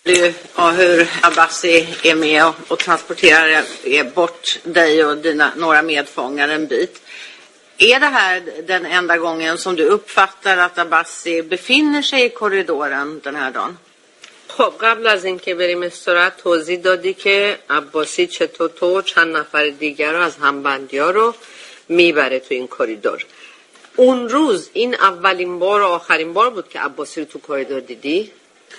Ja, hur Abbasi är med och transporterar bort dig och några medfångar en bit. Är det här den enda gången som du uppfattar att Abbasi befinner sig i korridoren den här dagen? خب قبل از اینکه بریم استراحت توضیح دادی که عباسی چطور تو چند نفر دیگر رو از همبندی‌ها رو میبره تو این کریدور. اون روز این اولین بار و آخرین بار بود که عباسی رو تو کریدور دیدی؟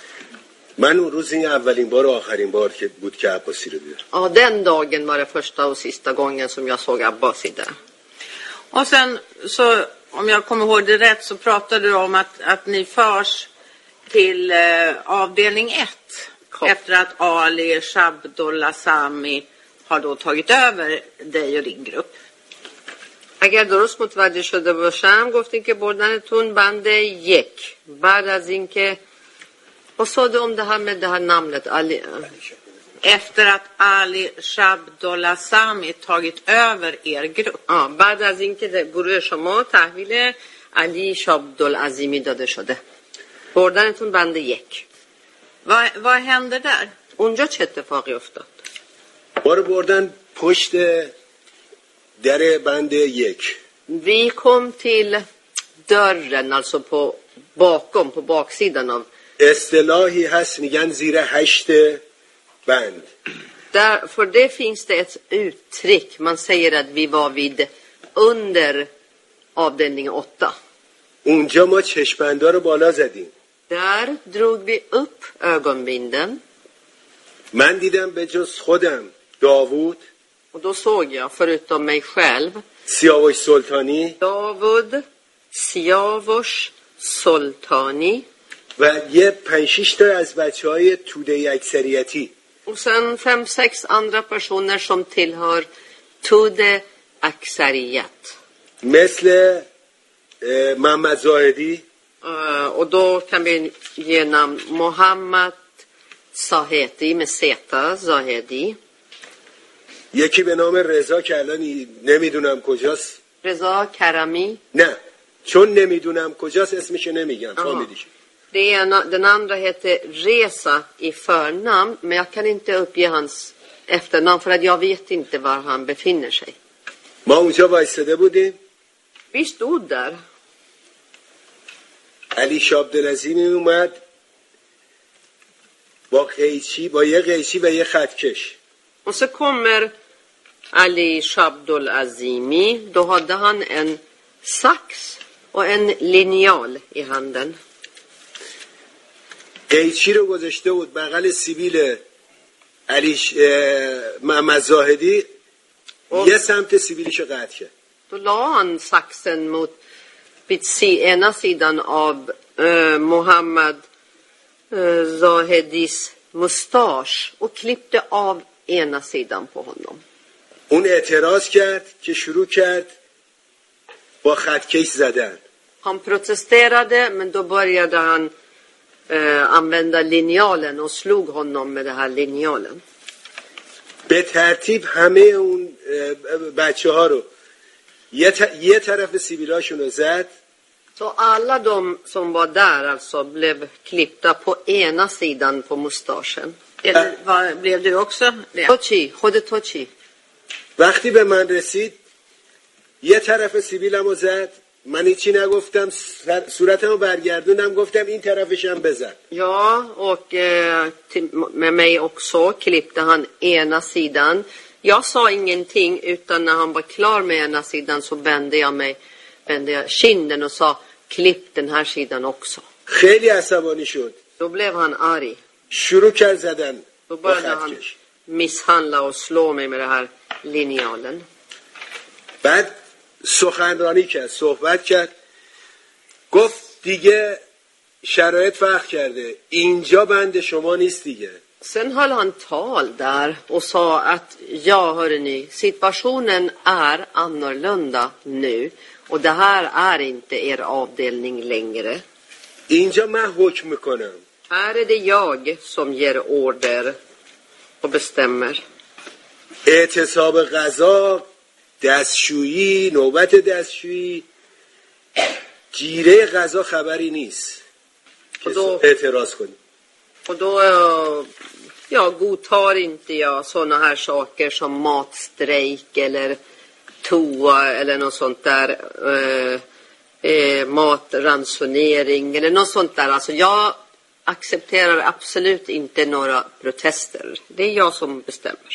من اون روز این اولین بار و آخرین بار که بود که عباسی رو دیدم. Ja, den dagen var det första och sista gången som jag såg Abbasi där. Och sen så, om jag kommer ihåg det rätt, så pratade du om att ni förs till avdelning 1 efter att Ali Shabdullah Sami har då tagit över dig och din grupp. اگر درست متوجه شده باشم گفتین که بردنتون بند 1 بعد از اینکه vad sa du om det här med det här namnet Ali? Efter att Ali Shabdullah Sami tagit över er grupp. Ja, بعد از اینکه گروه شما تحویل علی شابدالعظیمی داده شده. بردنتون بند 1. Vad hände där? اونجا چه اتفاقی افتاد؟ بار بردن پشت در بند 1. Vi kom till dörren, alltså på baksidan av. اصطلاحی هست میگن زیر 8 بند. Där, för det finns det ett uttryck. Man säger att vi var vid under avdelning 8. اونجا ما چشم‌بندا رو بالا زدیم. Där drog vi upp ögonbinden. من دیدم به جز خودم داوود Och då såg jag förutom mig själv سیاوش سلطانی Davud, Siavush, Soltani و یه 5-6 تا از بچه‌های توده اکثریتی. och sen 5-6 andra personer som tillhör Tude Aksariyat. مثل محمد زاهدی Och då kan vi ge namn Mohammad Zahedi med Zeta Zahedi. یکی به نام رضا که الان نمیدونم کجاست. رضا کرمی. نه چون نمیدونم کجاست اسمش نمیگم. فهمیدیش. Den andra heter Reza i förnamn, men jag kan inte uppge hans efternamn för att jag vet inte var han befinner sig. ما اونجا وایساده بودیم. Vi stod där. علی شابدالعظیمی اومد با یه قیچی و یه خطکش. Och så kommer Ali Shabdul Azimi. Då hade han en sax och en linjal i handen. قیچی رو گذاشته بود بغل سیبیل علی محمد زاهدی. یه سمت سیبیلش رو قطع کرد. Då la han saxen vid ena sidan av Mohammad Zahedis mustasch och klippte av ena sidan på honom. اون اعتراض کرد که شروع کرد با خطکش زدن. Han protesterade, men då började han använda linjalen och slog honom med den här linjalen. به ترتیب همه اون بچه ها رو یه طرف سیبیلاشون رو زد. Så alla de som var där alltså blev klippta på ena sidan på mustaschen. Eller blev du också det? Tochi, خود توچی. وقتی به من رسید یه طرف سیبیلمو زد. من هیچی نگفتم، صورتمو برگردوندم، گفتم این طرفشم بزن. Ja, och med mig också klippte han ena sidan. Jag sa ingenting, utan när han var klar med ena sidan så vände jag kinden och sa klipp den här sidan också. خیلی عصبانی شد. Då blev han arg. شروع کرد زدن. Då började han misshandla och slå mig med den här linjalen. بعد سخنرانی کرد، صحبت کرد، گفت دیگه شرایط فرق کرده، اینجا بند شما نیست دیگه. Sen höll han tal där och sa att ja hörni, situationen är annorlunda nu och det här är inte er avdelning längre. اینجا من حکم میکنم. Här är det jag som ger order och bestämmer. اعتصاب غذا، دستشویی، نوبت دستشویی، جیره غذا خبری نیست که اعتراض کنیم. Och då godtar inte jag sådana här saker som matstrejk eller toa eller något sånt där. Matransonering eller något sånt där. Alltså jag accepterar absolut inte några protester. Det är jag som bestämmer.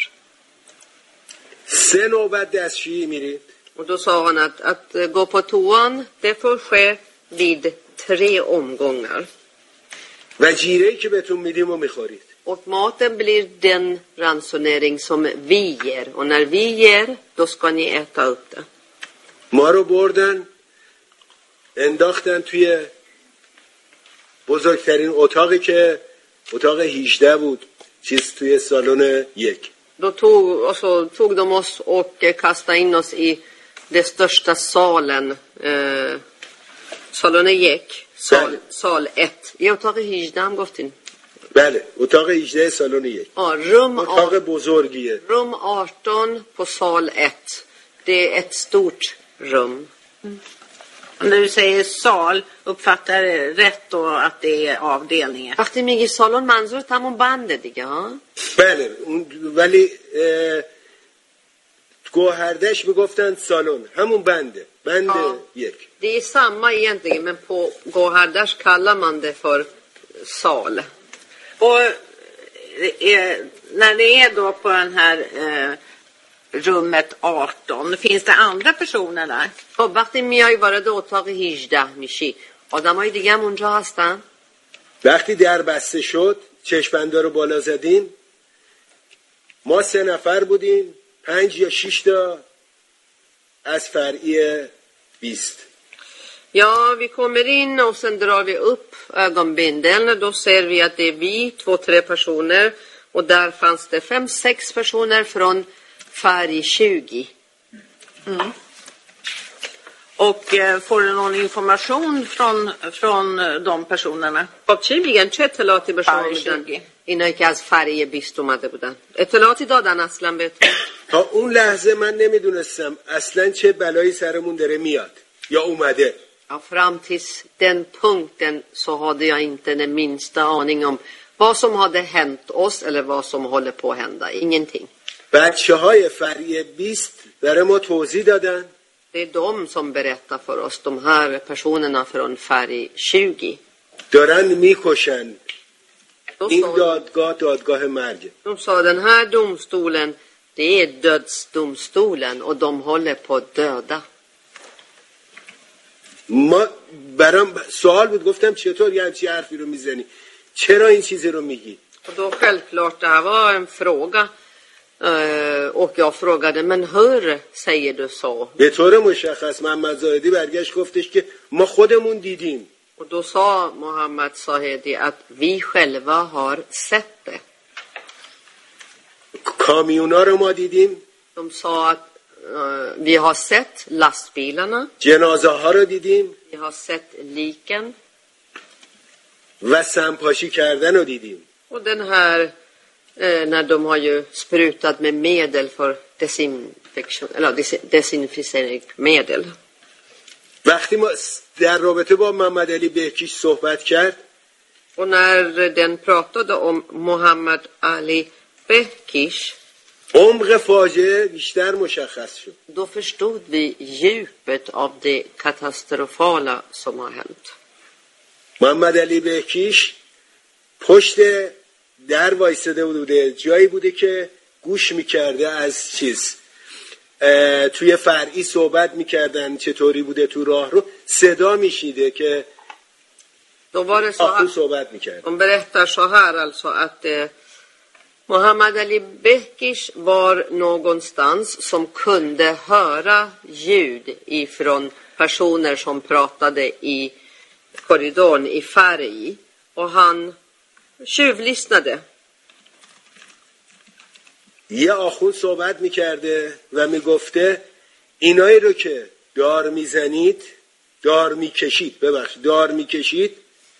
سه نوبت دستشویی میرید. Och då sa han att gå på toan, det får ske vid 3 omgångar. و جیره‌ای که بهتون میدیم و میخورید. Och maten blir den ransonering som vi ger. Och när vi ger, då ska ni äta upp det. ما رو بردن انداختن توی بزرگترین اتاقی که اتاق 18 بود، چیز توی سالن 1. Då tog de oss och kastade in oss i den största salen. Salen gick. Sal 1. I اتاق 18 هم گفتین. بله، اتاق 18 سالن 1. اتاق بزرگیه. Rum 18 på sal 1. Det är ett stort rum. När du säger sal, uppfattar det rätt då att det är avdelningen? وقتی میگی سالن منظورت همون بنده دیگه ها؟ بله، ولی گوهردش میگفتن سالن، همون بنده 1. Det är samma egentligen, men på Gåhardars kallar man det för sal. Och när det är då på den här rummet 18, finns det andra personer där? خب وقتی میای وارد اتاق 18 میشی، آدمای دیگه هم اونجا هستن؟ وقتی در بسته شد، چشم‌بندا رو بالا زدیم، ما 3 نفر بودیم، 5 یا 6 تا از فرعی 20. Ja, vi kommer in och sen drar vi upp ögonbindeln. Då ser vi att det är vi, 2-3 personer. Och där fanns det 5-6 personer från färg 20. Mm. Och får du någon information från de personerna؟ خب چی میگن؟ چه اطلاعاتی به شما میدن؟ اینایی که از فریه 20 اومده بودن اطلاعاتی دادن اصلا بهتون؟ تا اون لحظه من نمیدونستم اصلا چه بلایی سرمون داره میاد یا اومده. Ja, fram tills den punkten så hade jag inte den minsta aning om vad som hade hänt oss eller vad som håller på att hända. Ingenting. بچه‌های فریه 20 برای ما توضیح دادن. Det är de som berättar för oss, de här personerna från färg 20. دارن میکشن. این دادگاه مرگ. De sa den här domstolen, det är dödsdomstolen och de håller på att döda. ما برام سوال بود، گفتم چطور یه همچین حرفی رو میزنی؟ چرا این چیزی رو میگی؟ Och då självklart det här var en fråga. Och jag frågade, men hur säger du så? به طور مشخص محمد زاهدی برگشت گفتش که ما خودمون دیدیم. Och då sa Mohammed Zahedi att vi själva har sett det. کامیونا رو ما دیدیم. De sa att vi har sett lastbilarna. جنازه ها رو دیدیم. Vi har sett liken. و سمپاشی کردن رو دیدیم. Och den här när de har ju sprutat med medel för desinficeringsmedel. وقتی ما در رابطه با محمد علی بهکیش صحبت کرد، och när den pratade om Muhammad Ali Behkish, عمق فاجعه بیشتر مشخص شد. då förstod vi djupet av det katastrofala som har hänt. محمد علی بهکیش پشت در وایساده بوده، جایی بوده که گوش میکرده از چیز توی فرعی صحبت میکردن چطوری بوده تو راه رو، صدا میشیده که آخون صحبت میکرد. De berättar så här alltså att Muhammad Ali Behkish var någonstans som kunde höra ljud ifrån personer som pratade i korridorn i färg, och han tjuvlyssnade. یه آخون صحبت میکرده و میگفته اینایی رو که دار میزنید، دار میکشید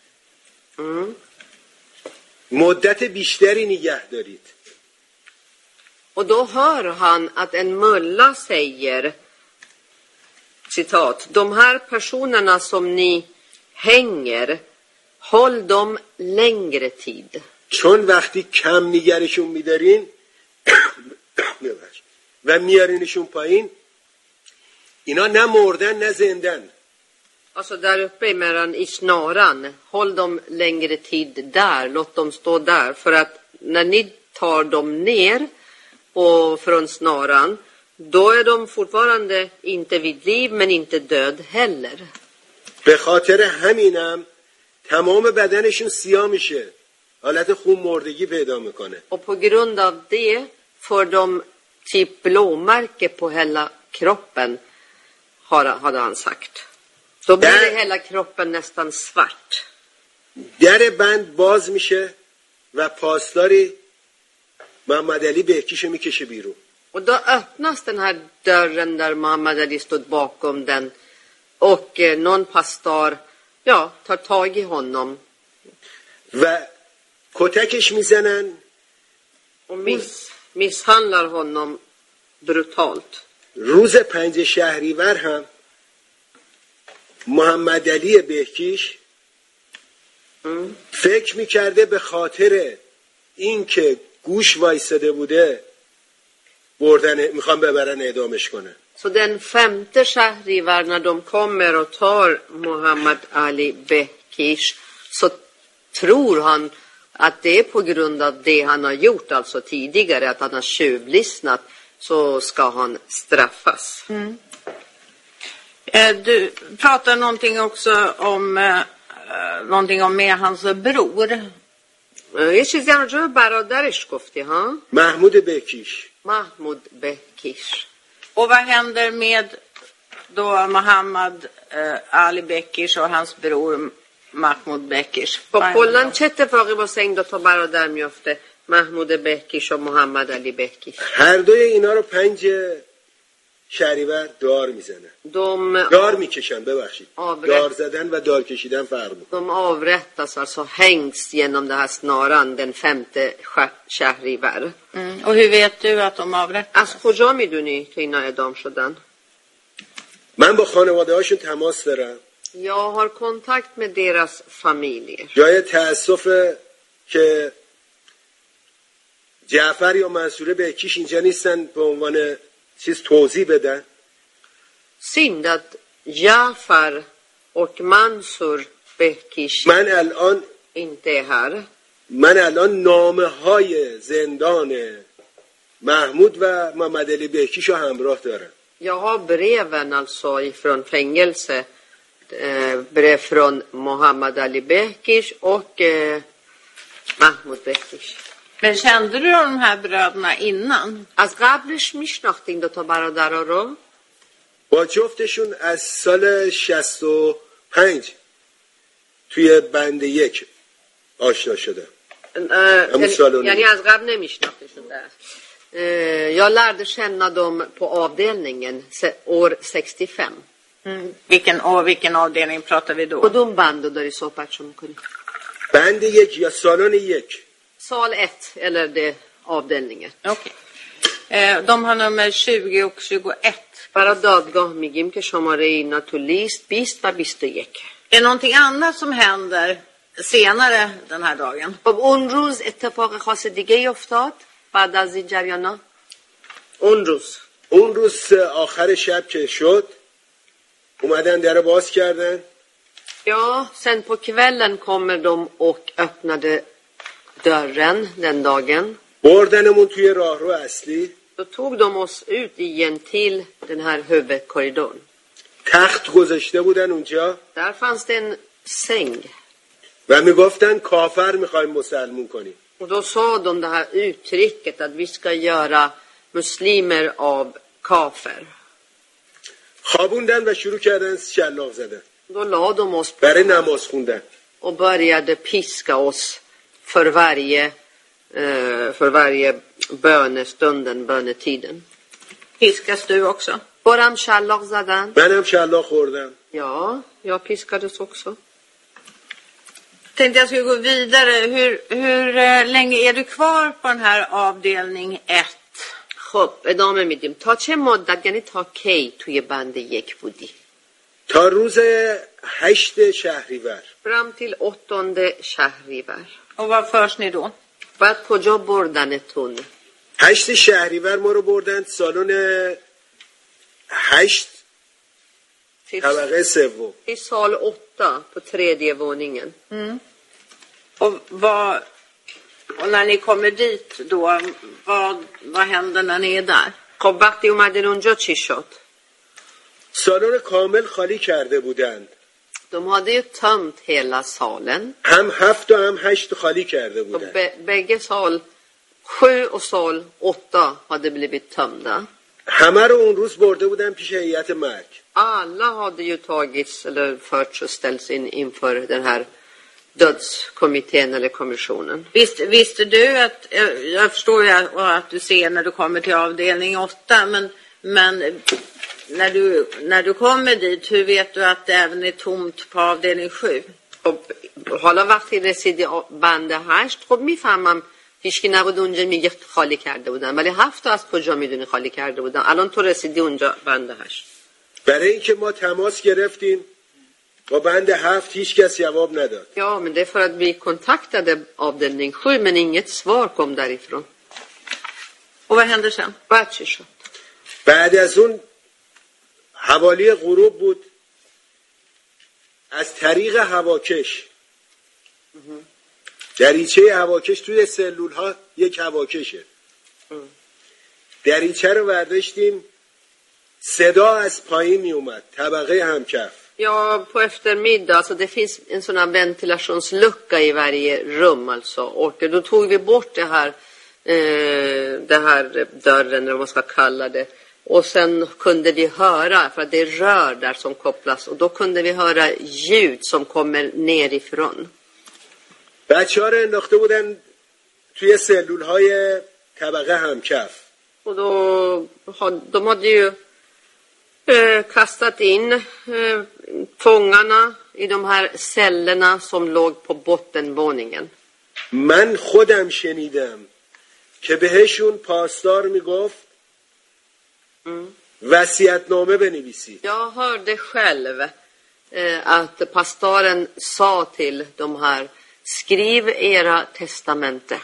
مدت بیشتری نگه دارید. Och då hör han att en mulla säger, citat, de här personerna som ni hänger, håll dem längre tid. چون وقتی کم نگرشون میدارین و میارینشون پایین، اینا نه مردن نه زندن. Alltså där uppe emellan i snaran, håll dem längre tid där, låt dem stå där. För att när ni tar dem ner och från snaran, då är de fortfarande inte vid liv men inte död heller. به خاطر همینم تمام بدنشون سیاه میشه، حالت خون مردگی پیدا میکنه. Och på grund av det får de typ blåmärke på hela kroppen, hade han sagt. Då blir det hela kroppen nästan svart. در بند باز میشه و پاسداری محمد علی بهکیشو میکشه بیرون. Och då öppnas den här dörren där Muhammad Ali stod bakom den. Och någon pastor tar tag i honom. و کتکش میزنن Och misshandlar honom brutalt. روز 5 شهریور هم محمد علی بهکیش فکر میکرده به خاطر این که گوش وایساده بوده میخوام ببرن اعدامش کنه. Så den 5 Shahrivar när de kommer och tar Muhammad Ali Bekish, så tror han att det är på grund av det han har gjort alltså tidigare, att han har tjuvlyssnat, så ska han straffas. Du pratar någonting också om med hans bror. یه چیزی هم راجع به برادرش گفتی ها؟ محمود بهکیش. محمود بهکیش. Och vad händer med då Muhammad Ali Bekish och hans bror Mahmoud Bekish? خب کلاً چه اتفاقی واسه این دو تا برادر میفته؟ محمود بهکیش و محمد علی بهکیش. هر دوی اینا رو 5 شهریور دار میزنن. دار میکشن، ببخشید. دار زدن و دار کشیدن فرق میکنه. De avrättas, alltså hängs genom den här snaran den 5 Shahrivar. Och hur vet du att de avrättas? از کجا میدونی که اینا اعدام شدن؟ من با خانواده هاشون تماس دارم. Jag har kontakt med deras familjer. جای تأسفه که جعفر یا منصور بهکیش اینجا نیستن به عنوان چیز توضیح بدن. Synd att Jafar och Mansur Bekish inte är här. من الان نامه های زندان محمود و محمد علی بهکیش رو همراه دارم. Jag har breven alltså ifrån fängelse. Brev från Muhammad Ali Bekish och Mahmoud Bekish. Men kände du de här bröderna innan? از قبلش میشناختی این دو تا برادرها رو؟ با جفتشون از سال 65 توی بند 1 آشنا شدم. یعنی از قبل نمیشناختشون där. Jag lärde känna dem på avdelningen år 65. Vilken avdelning pratar vi då? کدوم بند رو داری صحبتشو میکنی؟ بند 1 یا سالن 1. Sal 1 eller det avdelningen. Okej. De har nummer 20 och 21. برای دادگاه میگیم که شماره اینا تو لیست 20 و 21. Är det någonting annat som händer senare den här dagen? خب اون روز اتفاق خاص دیگه افتاد بعد از این جریانا؟ اون روز آخر شب که شد اومدن در باز کردن. Ja, sen på kvällen kommer de och öppnade dörren den dagen. بردنمون توی راهرو اصلی. Då tog de oss ut igen till den här huvudkorridoren. تخت گذاشته بودن اونجا. Där fanns det en säng. و میگفتن کافر میخوایم مسلمون کنیم. Och då sa de det här uttrycket att vi ska göra muslimer av kafir. خوابوندن و شروع کردن شلاق زدن. Då la de oss برای نماز خوندن. Och började piska oss för varje bönestunden, bönetiden. Piskas du också? Baram shallaq zadan? منم شلاق خوردم. Ja, jag piskades också. Tänkte jag skulle gå vidare. Hur länge är du kvar på den här avdelning 1? خب ادامه میدیم. تا چه مدت، یعنی تا کی توی بند 1 بودی؟ تا روز 8 شهریور. Fram till 8 Shahrivar. Och vad förs ni då? بعد کجا بردنتون؟ 8 شهریور ما رو بردن سالن 8 طبقه سوم. I sal 8 på 3:e våningen. Och när ni kommer dit då, vad händer när ni är där? خب وقتی اومدین اونجا چی شد؟ سالن کامل خالی کرده بودند. De hade ju tömt hela salen. هم 7 و هم 8 خالی کرده Och بودند. bägge sal 7 och sal 8 hade blivit tömda. همه رو اون روز برده بودن پیش هیئت مرگ. Alla hade ju tagits eller förts och ställts in inför den här dödskommittén eller kommissionen. Visste du att, jag förstår ju att du ser när du kommer till avdelning 8, men när du kommer dit, hur vet du att det även är tomt på avdelning 7? خب حالا وقتی رسیدی بند 8 خب میفهمم هیچکی نبود اونجا میگه خالی کرده بودن، ولی 7 از کجا میدونی خالی کرده بودن؟ الان تو رسیدی اونجا بند 8. برای اینکه ما تماس گرفتیم با بند 7 هیچ کس جواب نداد. Ja, men det är för att vi kontaktade avdelning 7 men inget svar kom därifrån. Och vad hände sen? بعد چی شد؟ بعد از اون حوالی غروب بود، از طریق هواکش دریچه هواکش توی سلول ها یک هواکشه، دریچه رو برداشتیم، صدا از پایین می اومد، طبقه همکف. Ja, på eftermiddag, alltså det finns en sån här ventilationslucka i varje rum alltså. Och då tog vi bort det här dörren, eller vad man ska kalla det. Och sen kunde vi höra, för att det är rör där som kopplas. Och då kunde vi höra ljud som kommer nerifrån. بچه‌ها رو انداخته بودن توی سلول های طبقه همکف. Och då, de hade ju kastat in fångarna i de här cellerna som låg på bottenvåningen. من خودم شنیدم که بهشون پاسدار میگفت وصیت‌نامه بنویسید. Jag hörde själv att pastoren sa till de här, skriv era testamente.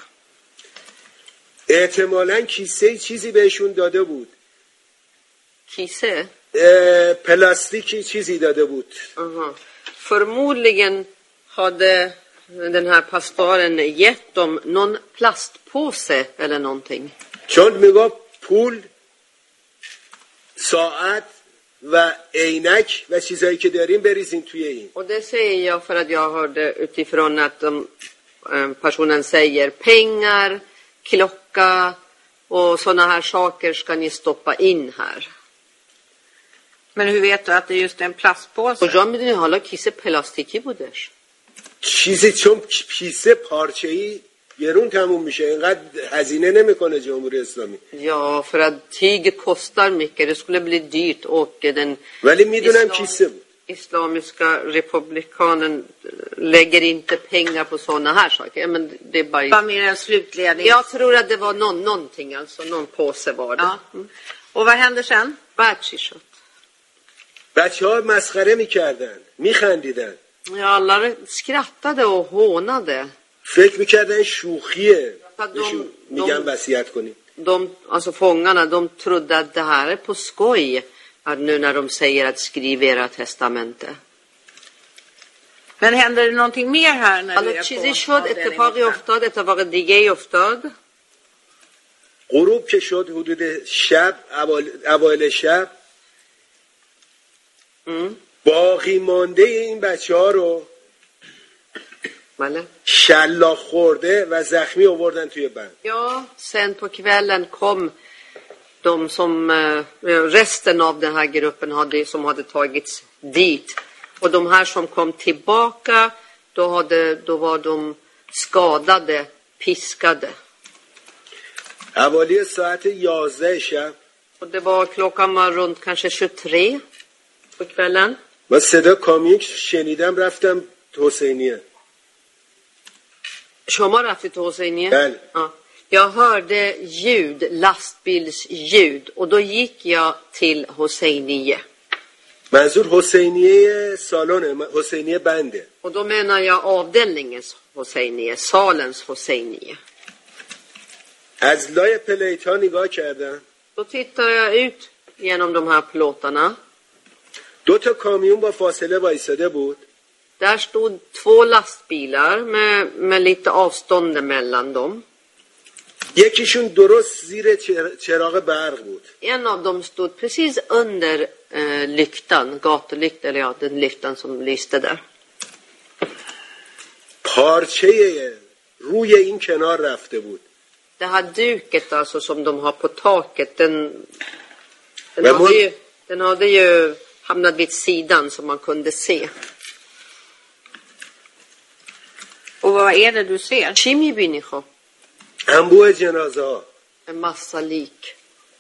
احتمالاً کیسه چیزی بهشون داده بود. Kise? پلاستیکی چیزی داده بود. Förmodligen hade den här pastoren gett dem någon plastpåse eller någonting. چون میگفت پول، ساعت و عینک و چیزایی که داریم بریزین توی این. Och det säger jag för att jag hörde utifrån att personen säger pengar, klocka och såna här saker ska ni stoppa in här. Men hur vet du att det är just en plastpåse? کجا میدونی حالا کیسه پلاستیکی بودش؟ چیزی چون کیسه پارچه‌ای گرون تموم میشه، اینقدر هزینه نمیکنه جمهوری اسلامی. Ja, för att tyg kostar mycket. Det skulle bli dyrt och den ولی میدونم کیسه بود. islamiska republikanen lägger inte pengar på såna här saker. Men det är bara... Vad mer än slutledning? Jag tror att det var någonting, alltså någon påse var det. Ja. Och vad hände sen? Världskishot. بچه‌ها مسخره میکردن، میخندیدن. Ja, alla skrattade och hånade. فکر میکردن شوخیه. میگن وصیت کنیم. Alltså fångarna, de trodde att det här är på skoj. Att nu när de säger att skriv era testamente. Men händer det någonting mer här när du är چیزی شد، اتفاقی افتاد، اتفاق دیگه ای افتاد. غروب که شد حدود شب، اوایل شب، باقی مانده این بچه‌ها رو بله. شلاق خورده و زخمی آوردن توی بند. Ja, sen på kvällen kom de som resten av den här gruppen som hade tagits dit. Och de här som kom tillbaka, då var de skadade, piskade. حوالی ساعت 11 شب. Och det var klockan var runt kanske 23 på kvällen. من صدا کامیون شنیدم رفتم حسینیه. شما رفتید till Hoseinie? بله. Ja. Jag hörde ljud, lastbilsljud, och då gick jag till Hoseinie. منظور حسینیه سالن، حسینیه بنده. Och då menar jag avdelningens Hoseinie, salens Hoseinie. از لای پلیت ها نگاه کردم. Då tittar jag ut genom de här plåtarna. 2 تا کامیون با فاصله وایساده بود. Där stod 2 lastbilar med lite avstånd mellan dem. یکیشون درست زیر چراغ برق بود. En av dem stod precis under lyktan, gatulyktan, eller ja, den lyktan som lyste där. پارچه روی این کنار رفته بود. Det här duket alltså som de har på taket, den hade ju hamnat vid sidan som man kunde se. Och vad är det du ser? چی میبینی خب؟ انبوه جنازه ها. En massa lik.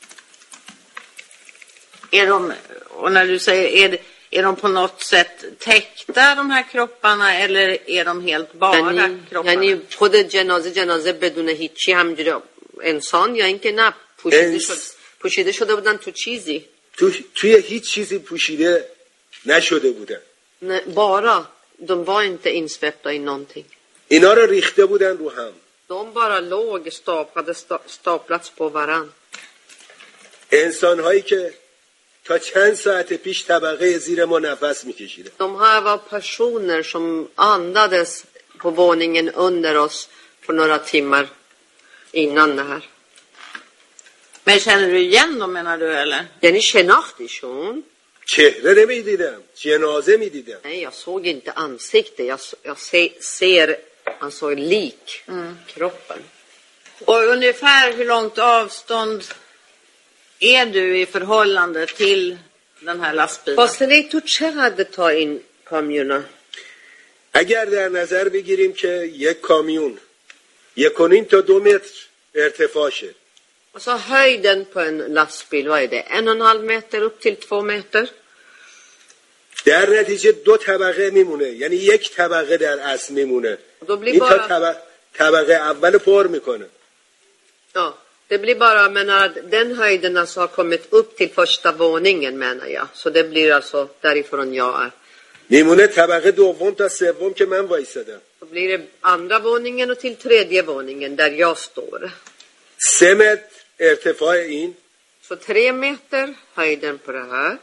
Och när du säger, är de på något sätt täckta de här kropparna eller är de helt bara kropparna? یعنی خود جنازه بدون هیچی همجوری انسان یا اینکه نه پوشیده شده بودن تو چیزی؟ توی هیچ چیزی پوشیده نشده بودن. Nej, bara. De var inte insvepta i någonting. اینا رو ریخته بودن رو هم. De bara låg staplats på varann. انسان هایی که تا چند ساعت پیش طبقه زیر ما نفس میکشیدن. De här var personer som andades på våningen under oss för några timmar innan det här. Men känner du igen dem menar du eller? یعنی شناختیشون؟ چهره نمیدیدم، جنازه میدیدم. Nej, jag såg inte ansikte. Jag ser alltså lik, kroppen. Och ungefär hur långt avstånd är du i förhållande till den här lastbilen? فاصله تو چقدر تا این کامیونه؟ اگر در نظر بگیریم که یک کامیون 1,5 تا 2 متر ارتفاعشه. Alltså höjden på en lastbil, vad är det? 1,5 meter upp till 2 meter? در نتیجه 2 طبقه میمونه، یعنی یک طبقه در اصل میمونه. این تا طبقه اول پر میکنه. Ja, det blir bara, menar den höjden alltså har kommit upp till första våningen menar jag. Så det blir alltså därifrån jag är. میمونه طبقه دوم تا سوم که من وایسادم. Så blir det andra våningen och till tredje våningen där jag står. 3 متر ارتفاع این. Så 3 meter höjden på det här.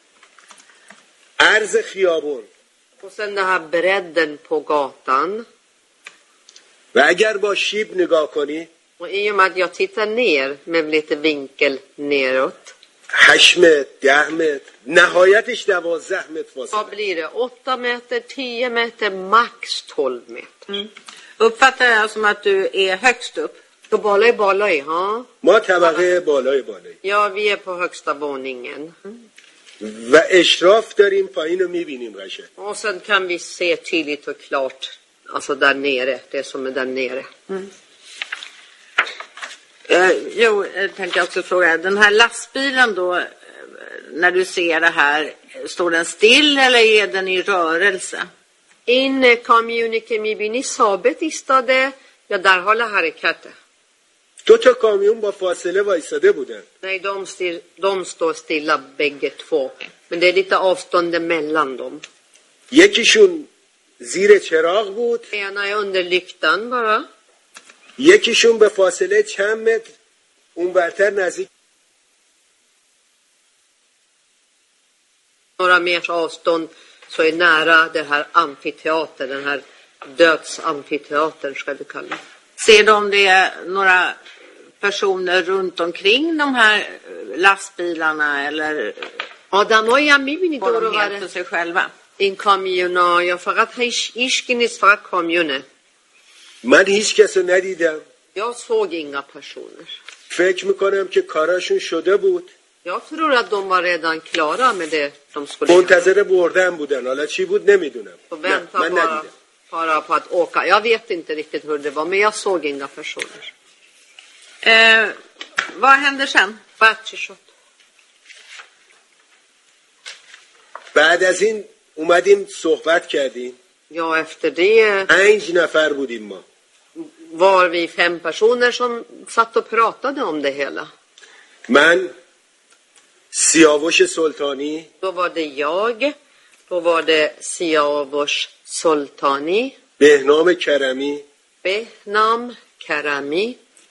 عرض خیابون. Och sen den här bredden på gatan. و اگر با شیب نگاه کنی Och i och med att jag tittar ner med lite vinkel neråt. 8 متر 10 متر نهایتش 12 متر Vad فاصله. blir det? 8 meter, 10 meter, max 12 meter. Uppfattar jag som att du är högst upp? Så بالای ها. ما طبقه بالای. Ja, vi är på högsta våningen. و اشراف داریم پایین رو میبینیم قشنگ. Och sen kan vi se tydligt och klart, alltså där nere, det som är där nere. Jag tänkte också fråga, den här lastbilen då, när du ser det här, står den still eller är den i rörelse? این کامیونی که میبینی ثابت ایستاده یا در حال حرکته؟ 2 تا کامیون با فاصله وایساده بودن. Nej, de står stilla bägge två. Men det är lite avstånd mellan dem. یکیشون زیر چراغ بود. Ena är under lyktan bara. یکیشون به فاصله چند متر اون برتر نزدیک. Några meters avstånd så är nära det här amfiteatern, den här dödsamfiteatern ska vi kalla det. Ser de det några personer runt omkring de här lastbilarna eller آدمایی هم میبینی går دور de و helt för بر sig själva? این کامیونا یا فقط هیچکی نیست، فقط کامیونه؟ من هیچ کس رو ندیدم. Jag såg inga personer. فکر میکنم که کاراشون شده بود. Jag tror att de var redan klara med det de skulle göra. منتظر بردن بودن. حالا چی بود نمیدونم. Och vänta من ندیدم. bara på att åka. Jag vet inte riktigt hur det var, men jag såg inga personer. Vad händer sen? بچه شد. بعد از این اومدیم صحبت کردیم. Ja, efter det 5 نفر بودیم ما. var vi 5 personer som satt och pratade om det hela. من سیاوش سلطانی. Då var det jag. Då var det Siavush Soltani. بهنام کرمی. Behnam Karami.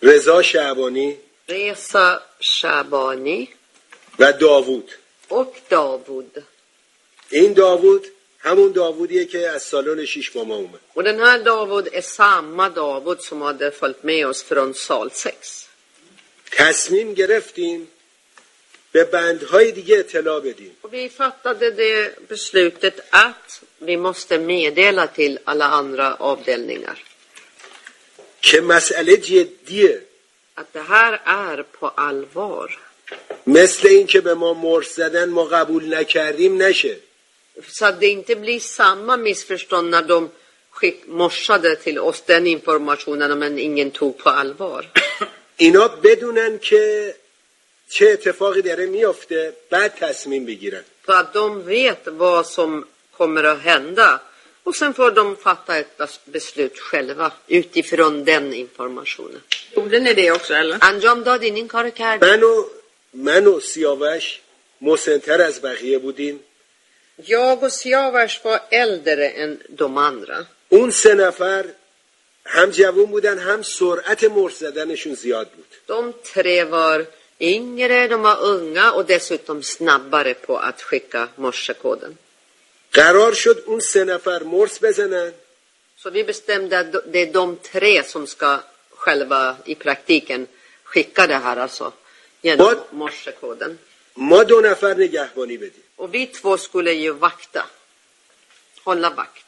رضا شعبانی Reza Shabani و داوود. och Davud. این داوود همون داوودیه که از سالن 6 با ما اومد. Och den här Davud är samma Davud som hade följt med oss från sal 6. تصمیم گرفتیم به بندهای دیگه اطلاع بدیم. Och vi fattade det beslutet att vi måste meddela till alla andra avdelningar که مسئله جدیه. att det här är på allvar. مثل این که به ما مرس زدن ما قبول نکردیم نشه. Så att det inte blir samma missförstånd när de morsade till oss den informationen men ingen tog på allvar. اینا بدونن که چه اتفاقی داره میافته بعد تصمیم بگیرن. Så att de vet vad som kommer att hända. Och sen får de fatta ett beslut själva utifrån den informationen. Gjorde ni det också eller? انجام دادین این کارو کردین؟ من و سیاوش مسن‌تر از بقیه بودیم. Jag och Siavash var äldre än de andra. اون 3 نفر هم جوان بودن هم سرعت مرس زدنشون زیاد بود. De 3 var yngre, de var unga och dessutom snabbare på att skicka morsekoden. قرار شد اون 3 نفر مرس بزنن. Så vi bestämde att det är de 3 som ska själva i praktiken skicka det här alltså genom morsekoden. ما 2 نفر نگهبانی بدیم. Och vi 2 skulle ju vakta. Hålla vakt.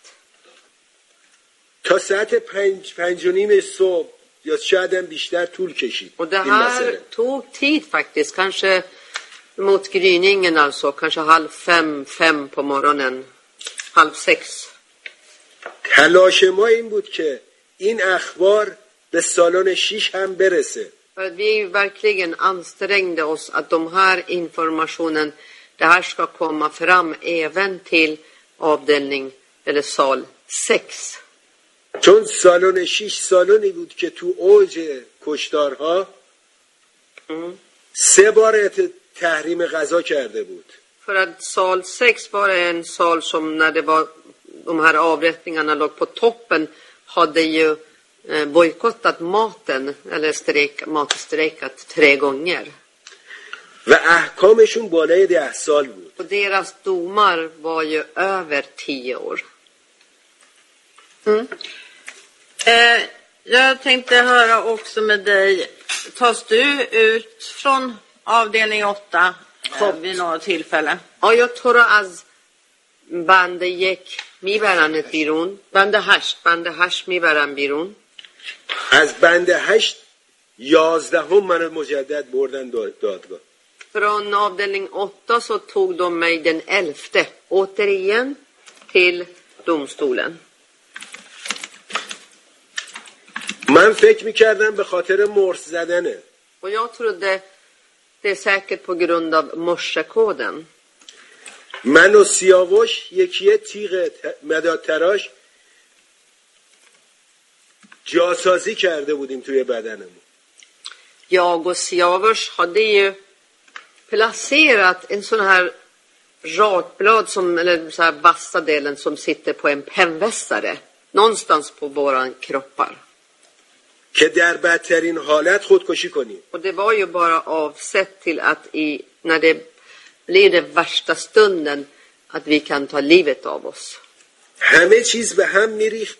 تا ساعت 5:30 صبح یا شاید هم بیشتر طول کشید. Och det här tog tid faktiskt. Kanske mot gryningen alltså. Kanske 4:30 på morgonen. 5:30. تلاش ما این بود که این اخبار به سالن 6 هم برسه. För att vi verkligen ansträngde oss att de här informationen, det här ska komma fram även till avdelning eller sal 6. چون سالن 6 سالنی بود که تو اوج کشتارها 3 بار تحریم غذا کرده بود. För att sal 6 var en sal som när det var de här avrättningarna låg på toppen hade ju bojkottat maten eller matstrejkat 3 gånger. و احکامشون بالای 10 سال بود. Och deras domar var ju över 10 år. Jag tänkte höra också med dig, tas du ut från avdelning 8 vid några tillfällen? آیا تو را از بند 1 میبرنت بیرون؟ بند 8 میبرن بیرون؟ از بند 8 11 منو مجدد بردن دادگاه. Från avdelning 8 så tog de mig den 11 återigen till domstolen. من فکر میکردم به خاطر مرس زدنه. Och jag trodde det är säkert på grund av morsekoden. من و سیاوش یکیه تیغ مداد تراش جاسازی کرده بودیم توی بدنمون. Jag och Siavash hade ju placerat en sån här rakblad som, eller så här vassa delen som sitter på en pennvässare någonstans på våran kroppar. که در بدترین حالت خودکشی کنیم. Och det var ju bara avsett till att när det blir den värsta stunden att vi kan ta livet av oss. همه چیز به هم میریخت.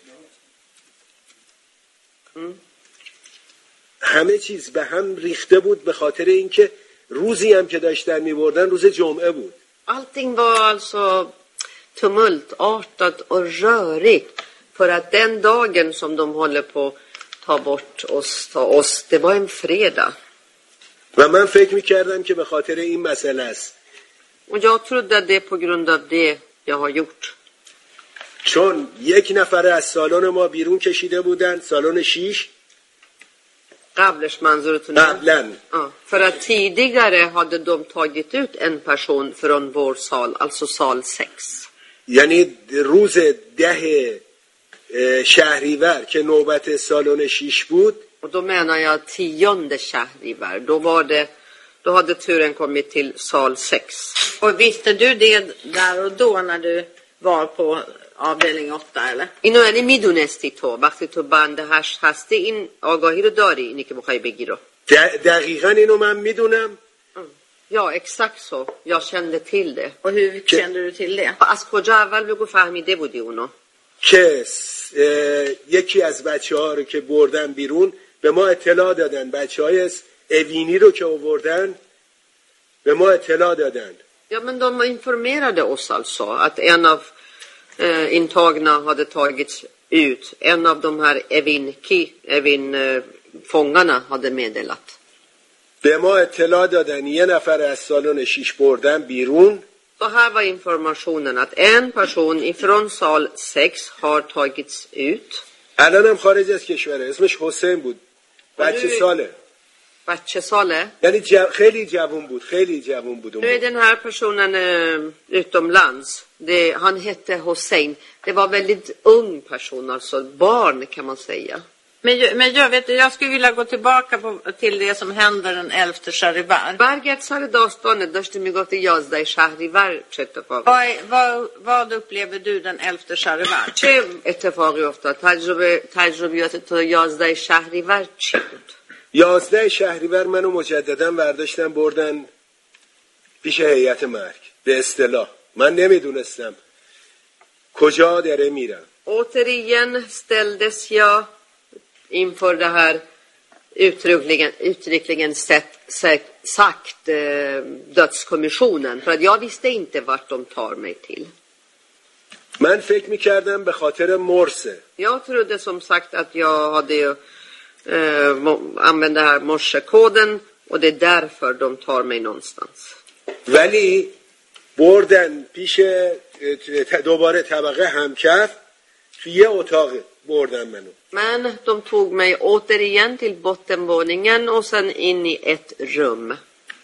همه چیز به هم ریخته بود به خاطر اینکه روزی هم که داشتن میبردن روز جمعه بود. Allting var alltså tumultartat och rörigt för att den dagen som de håller på ta oss, det var en fredag. و من فکر میکردم که به خاطر این مسئله است. Och jag trodde att det är på grund av det jag har gjort. چون 1 نفر از سالن ما بیرون کشیده بودن، سالن 6. قبلش منظورتون قبلا. Ja, för att tidigare hade de tagit ut en person från vår sal, alltså sal 6. یعنی روز 10 شهریور که نوبت سالن 6 بود. Och då menar jag 10 Shahrivar. Då hade turen kommit till sal 6. Och visste du det där och då när du var på avdelning 8 eller؟ اینو یعنی میدونستی تو وقتی تو بند 8 هستی این آگاهی رو داری اینی که میخوای بگی رو. دقیقا اینو من میدونم. Ja, exakt så. Jag kände till det. Och hur kände du till det؟ از کجا اول بگو فهمیده بودی اونو؟ که یکی از بچه‌ها رو که بردن بیرون به ما اطلاع دادن، بچه‌های اوینی رو که آوردن به ما اطلاع دادن. Ja, men de informerade oss alltså att en av intagna hade tagits ut. En av de här Evin-fångarna hade meddelat. به ما اطلاع دادن یه نفر از سالن 6 بردن بیرون. Så här var informationen att en person ifrån sal 6 har tagits ut. الانم خارج از کشوره، اسمش حسین بود، بچه ساله. Bacche Sale. یعنی خیلی جوان بود، خیلی جوان بود. Nu är den här personen utomlands. Han hette Hossein. Det var väldigt ung person, alltså barn kan man säga. Men jag skulle vilja gå tillbaka till det som händer den 11 Shahrivar. برگرد سر داستانه داشتی میگفتی 11 شهریور چه اتفاقی؟ Vad upplever du den 11 Shahrivar؟ چه اتفاقی افتاد؟ تجربیات تو 11 شهریور چی بود؟ 11 شهریور منو مجددا برداشتن بردن پیش هیئت مرگ. به اصطلاح من نمیدونستم کجا داره میرم. Återigen ställdes jag inför det här uttryckligen sagt dödskommissionen för att jag visste inte vart de tar mig till. من فکر میکردم به خاطر مرسه. Jag trodde som sagt att jag hade använt den här morsekoden och det är därför de tar mig någonstans. ولی بردن پیش دوباره طبقه همکف توی یه اتاق بردن منو. Men de tog mig återigen till bottenvåningen och sen in i ett rum.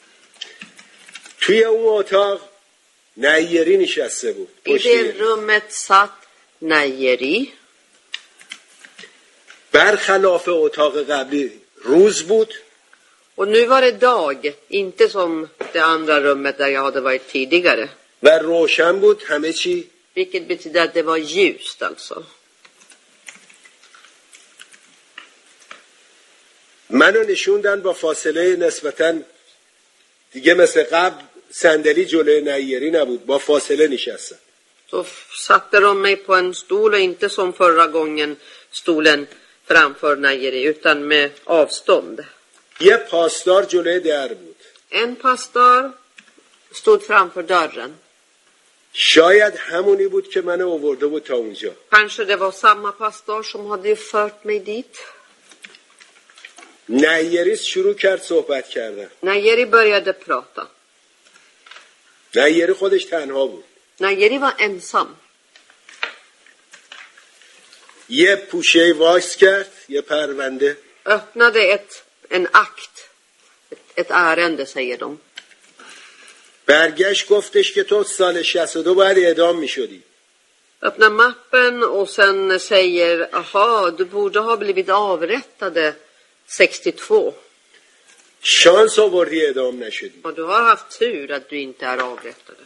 توی اون اتاق نیری نشسته بود. I det rummet satt Najeri. برخلاف اتاق قبلی روز بود. Och nu var det dag, inte som det andra rummet där jag hade varit tidigare. و روشن بود همه چی. Vilket betyder att det var ljust alltså. منو نشوندن با فاصله نسبتاً دیگه مثل قبل صندلی جلوی نیری نبود، با فاصله نشستن. Så satte de mig på en stol och inte som förra gången stolen framför Najeri utan med avstånd. یه پاسدار جلوی در بود. En pastor stod framför dörren. شاید همونی بود که منو آورده بود تا اونجا. Kanske det var samma pastor som hade fört mig dit. نیری شروع کرد صحبت کردن. Najeri började prata. نیری خودش تنها بود. Najeri var ensam. یه پوشه واکس کرد، یه پرونده. Öppnade en akt. Ett ärende säger de. برگشت گفتش که تو سال 62 باید اعدام می شدی. Öppnar mappen och sen säger, aha, du borde ha blivit avrättade 62. شانس آوردی اعدام نشدی. Och du har haft tur att du inte är avrättade.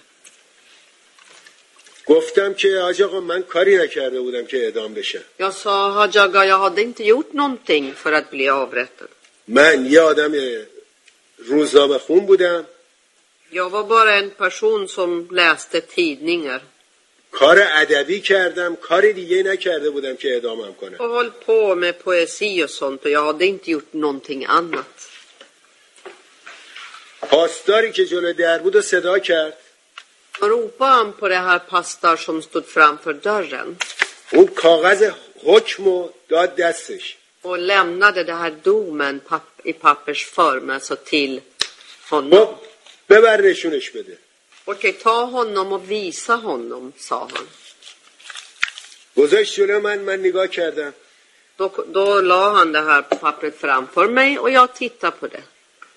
گفتم که آج آقا من کاری نکرده بودم که اعدام بشم. Jag sa, Hajaga, jag hade inte gjort någonting för att bli avrättad. من یه آدم روزنامه خون بودم. Jag var bara en person som läste tidningar. کار ادبی کردم، کاری دیگه نکرده بودم که اعدامم کنم. Och höll på med poesi och sånt och jag hade inte gjort någonting annat. پاسداری که جلوی در بود و صدا کرد. Ropade han på det här pastor som stod framför dörren. اون کاغذ حکمو داد دستش. Och lämnade det här domen i pappersform alltså till honom. ببر نشونش بده. Okej, ta honom och visa honom, sa han. گذاشت جلو من نگاه کردم. Då la han det här pappret framför mig och jag tittade på det.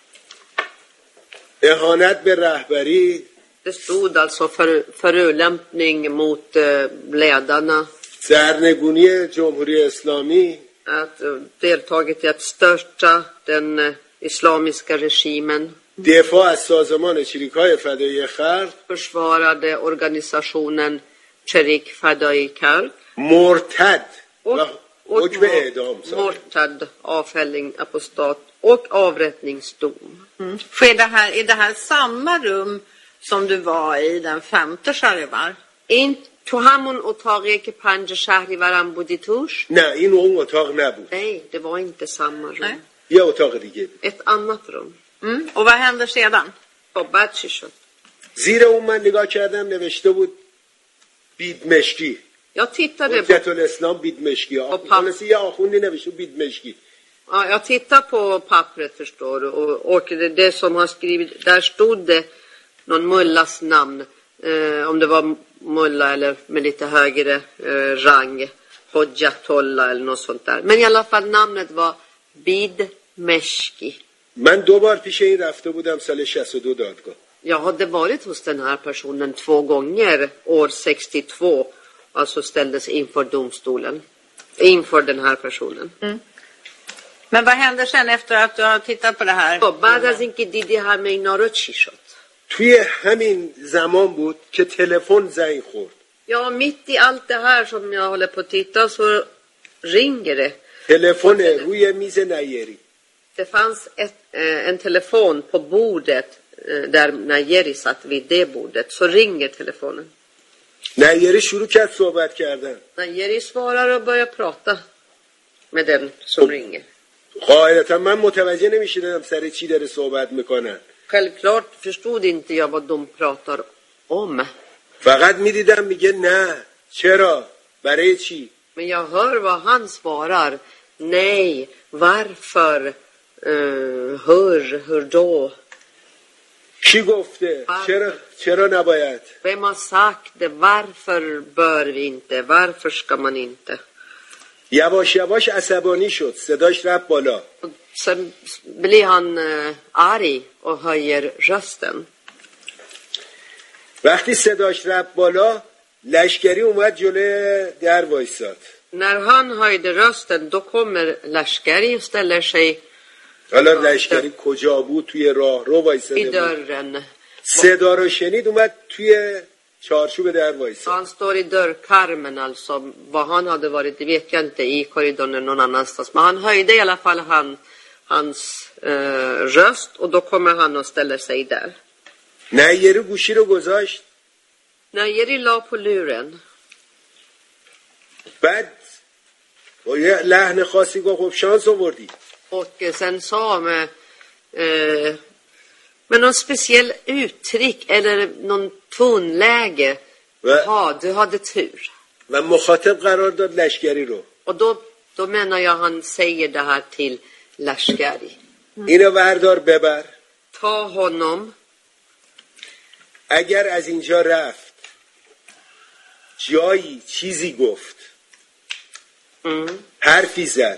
اهانت به رهبری. Det stod alltså förolämpning mot ledarna. سرنگونی جمهوری اسلامی. Att deltagit i att störta den islamiska regimen. دفاع از سازمان چریک‌های فدایی خلق. Försvarade organisationen چریک فدایی کرد مرتد و och حکم اعدام صادر. mortad, avfälling, apostat och avrättningsdom. För är det här samma rum som du var i den 5:e Shahrivar? این تو همون اتاقیه که 5 شهریورم بودی توش؟ نه این اون اتاق نبود. Nej, det var inte samma rum. Nej. یه اتاق دیگه بود. Ett annat rum. Och vad hände sedan? خب بعد چی شد؟ زیر اون من نگاه کردم نوشته بود بیدمشکی. Jag tittade حجت på, الاسلام بیدمشکی. Och خلاص یه آخوندی نوشته بیدمشکی. ja, jag tittade på pappret förstår du och det som har skrivit, där stod det någon mullas namn. Om det var mulla eller med lite högre rang. Hojjatollah eller något sånt där. Men i alla fall namnet var Bidmeshki. من 2 بار پیش این رفته بودم سال 62 دادگاه. Jag hade varit hos den här personen 2 gånger år 62. Alltså ställdes inför domstolen. Inför den här personen. Men vad hände sen efter att du har tittat på det här? خب بعد از اینکه دیدی همه اینا رو چی شد؟ توی همین زمان بود که تلفن زنگ خورد. Ja, mitt i allt det här som jag håller på att titta så ringer det. تلفن روی میز نیری. Det fanns en telefon på bordet där när Jerry satt vid det bordet. Så ringer telefonen. نیری شروع کرد صحبت کردن. När Jerry svarar och börjar prata med den som ringer. قاعدتا من متوجه نمیشدم سر چی داره صحبت میکنن. Självklart förstod inte jag vad de pratar om. فقط میدیدم میگه نه چرا برای چی. Men jag hör vad han svarar. Nej, varför? Hur då? کی گفته چرا نباید. Vem har sagt det? Varför bör vi inte? Varför ska man inte? یواش یواش عصبانی شد صداش رفت بالا. Och sen blir han arg och höjer rösten. وقتی صداش رفت بالا لشکری اومد جلوی در وایساد. När han höjde rösten då kommer Lashkari och ställer sig حالا لشکری کجا بود توی راه رو i وایساده بود. dörren. صدا رو شنید اومد توی چارچوب در وایساد. Han står i dörrkarmen alltså. Vad han hade varit det vet jag inte i korridoren eller någon annanstans. Men han höjde i alla fall hans röst och då kommer han och ställer sig där. نیری گوشی رو گذاشت. När Jerry la på luren بعد با یه لحن خاصی گفت خب شانس آوردی. och sen sa med någon speciell uttryck eller någon tonläge. Ja, du hade tur. و مخاطب قرار داد لشکری رو. Och då menar jag han säger det här till Lashkari. اینو وردار ببر. Ta honom. اگر از اینجا رفت جایی چیزی گفت حرفی زد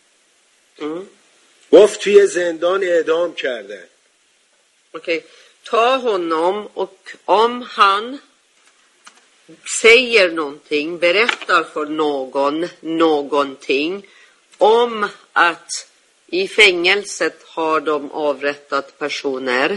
گفت توی زندان اعدام کردن. Okej. Ta honom och om han säger någonting, berättar för någonting om att i fängelset har de avrättat personer.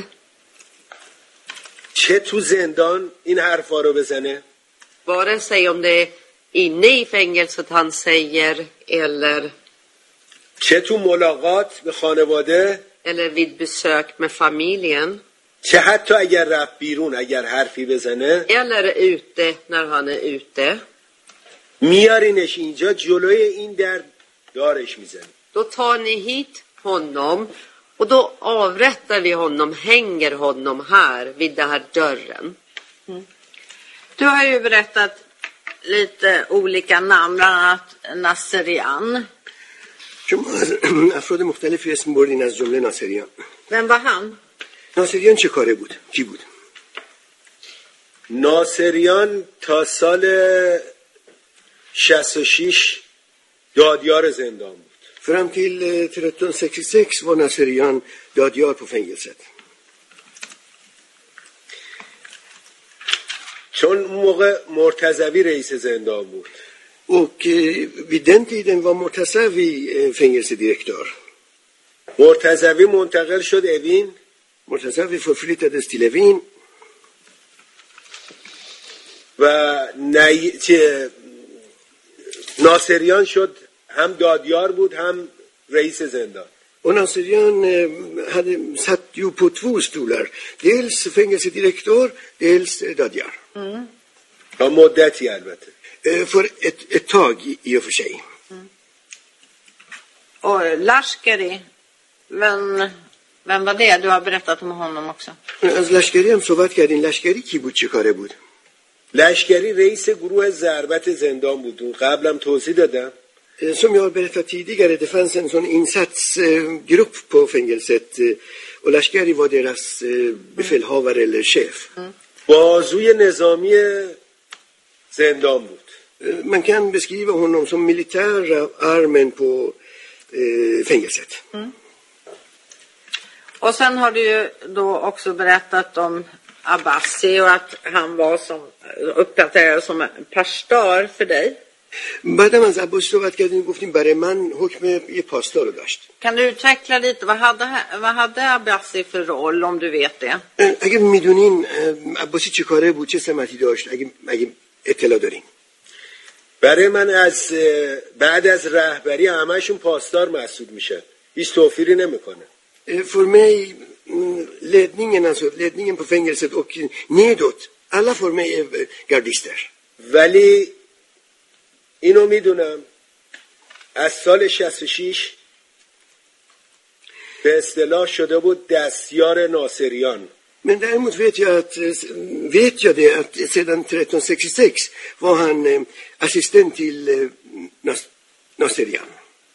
چه تو زندان این حرفا رو بزنه Vare sig om det är inne i fängelset han säger eller چه تو ملاقات به خانواده eller vid besök med familjen چه حتی اگر رفت بیرون اگر حرفی بزنه eller ute när han är ute. میارینش اینجا جلوی این در دارش میزنه. Då tar ni hit honom och då avrättar vi honom, hänger honom här vid den här dörren. Du har ju berättat lite olika namn, bland annat Nasserian. شما افراد مختلفی اسم بردین از جمله ناصریان. Vem var han? ناصریان چه کاره بود؟ کی بود؟ ناصریان تا سال 66 دادیار زندان بود. Fram till 1366 var Nasserian dödgör på fängelset. چون اون موقع مرتضوی رئیس زندان بود. Och vid den tiden var Mortazavi fängelsedirektör. مرتضوی منتقل شد اوین. Mortazavi förflyttades till Evin. و ناصریان شد هم دادیار بود هم رئیس زندان. Och Naserian satt ju på 2 stolar. Dels fängelsedirektör, dels dadjar. تا مدتی البته. För ett tag i och för sig. Och Lashkari, vem var det? Du har berättat om honom också. از لشکری هم صحبت کردین. لشکری کی بود؟ چه کاره بود؟ لشکری رئیس گروه ضربت زندان بود. قبلم توضیح دادم. Som jag har berättat tidigare, det fanns en sån insatsgrupp på fängelset och Lashkari var deras befälhavare eller chef. بازوی نظامی زندان بود. Man kan beskriva honom som militära armen på fängelset. Och sen har du ju då också berättat om Abbasi och att han var uppdaterad som pastor för dig. بعدم از عباسی صحبت کردیم، گفتیم برای من حکم یه پاسدار رو داشت. Kan du utveckla lite, vad hade Abbasi för roll om du vet det? اگه میدونین عباسی چه کاره بود، چه سمتی داشت، اگه اطلاع دارین. برای من بعد از رهبری همشون پاسدار محسوب میشن. هیچ توفیری نمیکنه. För mig ledningen på fängelset och nedåt, alla för mig är gardister. ولی اینو میدونم از سال 66 به اصطلاح شده بود دستیار ناصریان. Men däremot vet jag det att sedan 1366 var han assistent till Naserian.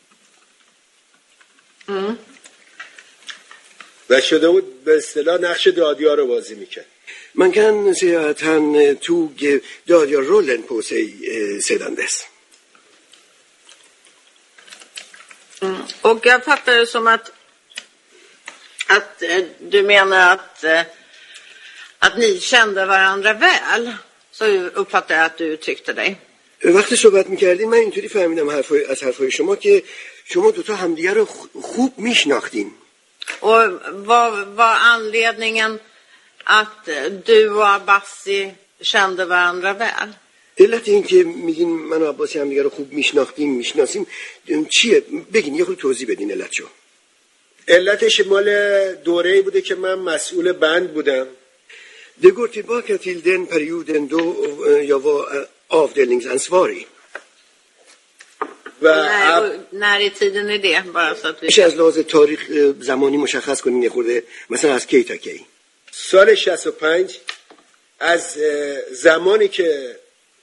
و شده بود به اصطلاح نقش دادیار رو بازی میکرد. Man kan säga att han tog dadjarrollen på sig sedan dess. Och jag fattar det som att du menar att ni kände varandra väl. Så uppfattar jag att du uttryckte dig. وقتی صحبت میکردین من اینطوری فهمیدم از حرفای شما که شما دوتا همدیگه رو خوب میشناختین. Och vad var anledningen att du och Abbasi kände varandra väl? علت این که میگین من و عباسی همدیگه رو خوب میشناسیم چیه؟ بگین یه خود توضیح بدین علتشو. علتش مال دوره‌ای بوده که من مسئول بند بودم. Det går tillbaka till den perioden då jag var avdelningsansvarig. När i tiden är det? Bara så att vi... میشه از لحاظ تاریخ زمانی مشخص کنین یه خورده، مثلا از کی تا کی؟ سال 65 از زمانی که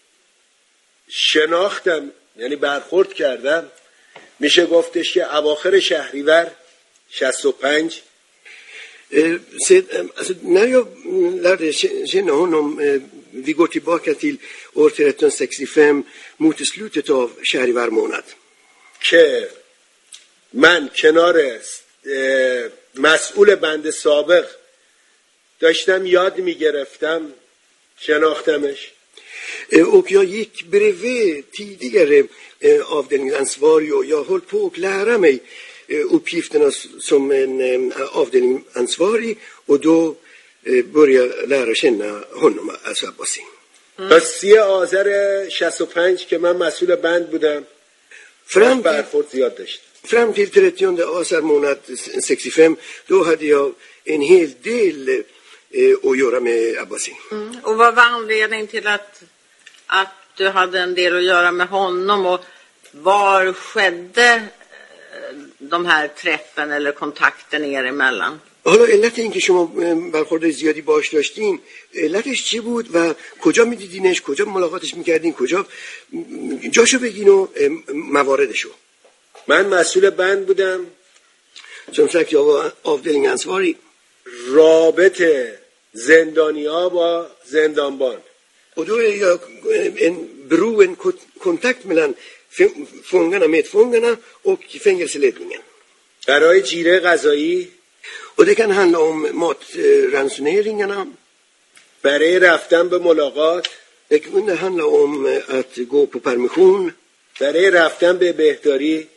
شناختم یعنی برخورد کردم میشه گفتش که اواخر شهریور 65. Alltså, när jag lärde känna honom, vi går tillbaka till år 1365 mot slutet av Shahrivar månad. که من کنار مسئول بند سابق داشتم یاد میگرفتم شناختمش. Och jag gick bredvid tidigare avdelningsansvarig och jag höll på att lära mig uppgifterna som en avdelningsansvarig och då började jag lära känna honom, alltså Abbasi. تا 3 آذر 65 که من مسئول بند بودم برخورد زیاد داشت. Fram till 30 Asar månad 65 då hade jag en hel del att göra med Abbasi. Och vad var anledningen till att du hade en del att göra med honom och var skedde de här träffen eller kontakten er emellan? حالا علت این که شما برخورد زیادی باش داشتین علتش چی بود و کجا میدیدینش، کجا ملاقاتش میکردین، کجا جاشو بگین و مواردشو. من مسئول بند بودم. Som sagt, jag var avdelningsansvarig. رابط زندانیا با زندانبان. Och då är jag en kontakt mellan medfångarna och fängelseledningen. برای جیره غذایی. Och det kan handla om matransoneringarna. برای رفتن به ملاقات. Det kunde handla om att gå på permission. برای رفتن به بهداری.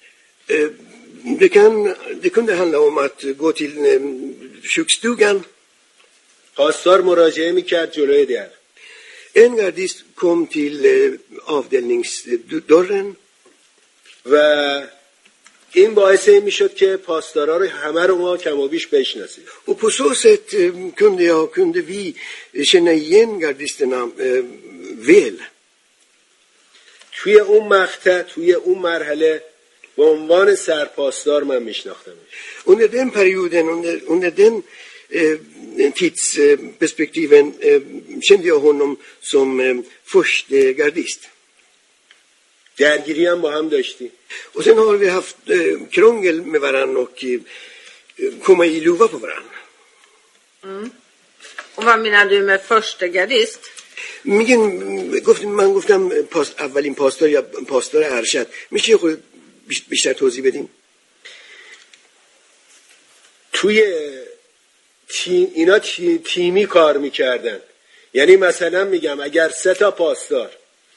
Det kunde handla om att gå till sjukstugan. پاسدار مراجعه میکرد جلوی در. En gardist kom till avdelningsdörren. و این باعث این میشد که پاسدارا رو همه رو ما کم و بیش بشناسیم. Och på så sätt kunde vi känna igen gardisterna väl. توی اون مقطع، توی اون مرحله به عنوان سرپاسدار من میشناختمش. Under den perioden, under den tidsperspektiven kände jag honom som förste gardist. درگیری هم با هم داشتیم. Och sen har vi haft krångel med varann och komma i luva på varann. Och vad menar du med första gardist? من گفتم اولین پاسدار یا پاسدار ارشد. میشه خود بیشتر توضیح بدیم؟ توی اینا تیمی کار میکردن. یعنی مثلا میگم اگر 3 تا پاسدار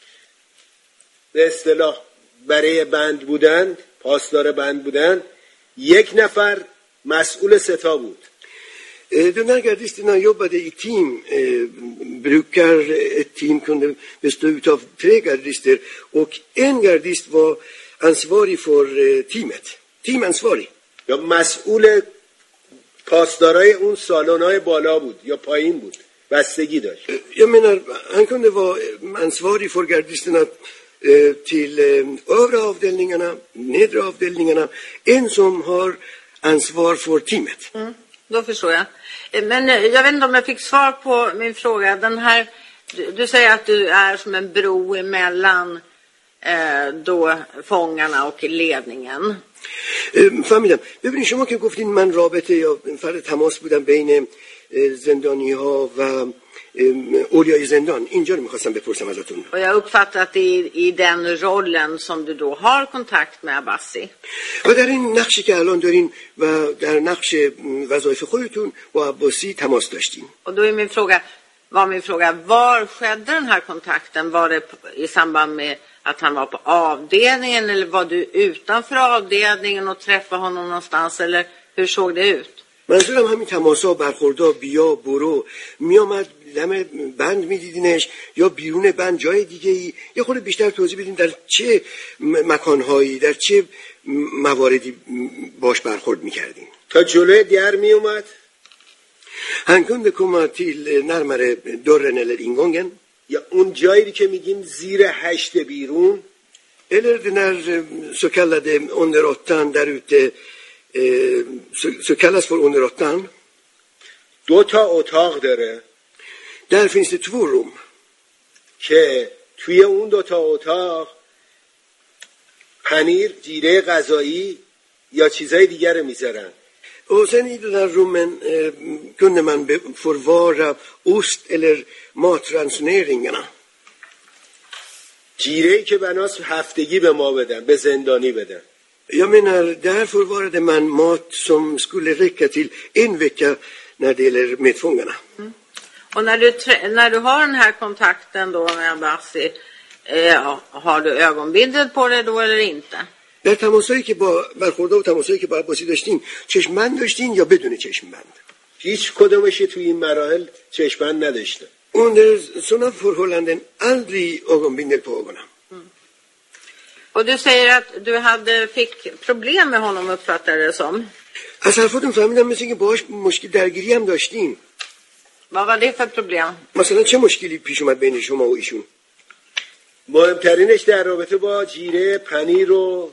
به اصطلاح برای بند بودند، پاسدار بند بودند، 1 نفر مسئول 3 تا بود. De här gardisterna jobbade i team. Brukar ett team kunde bestå av 3 gardister och en gardist var ansvarig för teamet. Teamansvarig. یا مسئول پاسدارای اون سالن‌های بالا بود یا پایین بود. بستگی داشت. Jag menar, han kunde vara ansvarig för gardisterna till övre avdelningarna, nedre avdelningarna. En som har ansvar för teamet. Då förstår jag. Men jag vet inte om jag fick svar på min fråga. Den här, du säger att du är som en bro emellan då fångarna och ledningen. فهمیدم. ببینید شما که گفتین من رابطه یا فرد تماس بودم بین زندانی ها و اولیای زندان. اینجا رو میخواستم بپرسم ازتون. Och jag uppfattar att det är i den rollen som du då har kontakt med Abbasi. و در این نقشی که الان دارین و در نقش وظایف خودتون با عباسی تماس داشتین. Och då är min fråga, var skedde den här kontakten? Var det i samband med att han var på avdelningen eller var du utanför avdelningen och träffade honom någonstans eller hur såg det ut? منظورم همین تماسا برخوردها بیا برو میامد دم بند میدیدینش یا بیرون بند جای دیگه ای. یه خورده بیشتر توضیح بدین در چه مکانهایی در چه مواردی باش برخورد میکردین؟ تا جلوی در میومد. Han kunde komma till närmare dörren eller ingången. یا اون جایی که میگیم زیر 8 بیرون. Eller den här så kallade underåttan där ute så kallas för underåttan. 2 تا اتاق داره. Där finns det 2 rum. که توی اون 2 تا اتاق پنیر، جیره غذایی یا چیزای دیگر رو میذارن. Och sen i den här rummen kunde man förvara ost eller matransoneringarna. جیره‌ای که بناس هفتگی به ما بدن، به زندانی بدن. Jag menar, där förvarade man mat som skulle räcka till 1 vecka när det gäller medfångarna. Och när du har den här kontakten då med Abbasi, har du ögonbindeln på dig då eller inte? در تماسایی که با برخوردها و تماسایی که با عباسی داشتین چشم‌بند داشتین یا بدون چشم‌بند؟ هیچ کدومش توی این مراحل چشم‌بند نداشتن. Under sådana förhållanden aldrig ögonbindel på ögonen. Och du säger att du fick problem med honom, uppfattar det som. از حرفاتون فهمیدم مثل اینکه باهاش مشکل درگیری هم داشتین. Vad var det för problem? مثلا چه مشکلی پیش اومد بین شما و ایشون؟ مهمترینش در رابطه با جیره پنیر و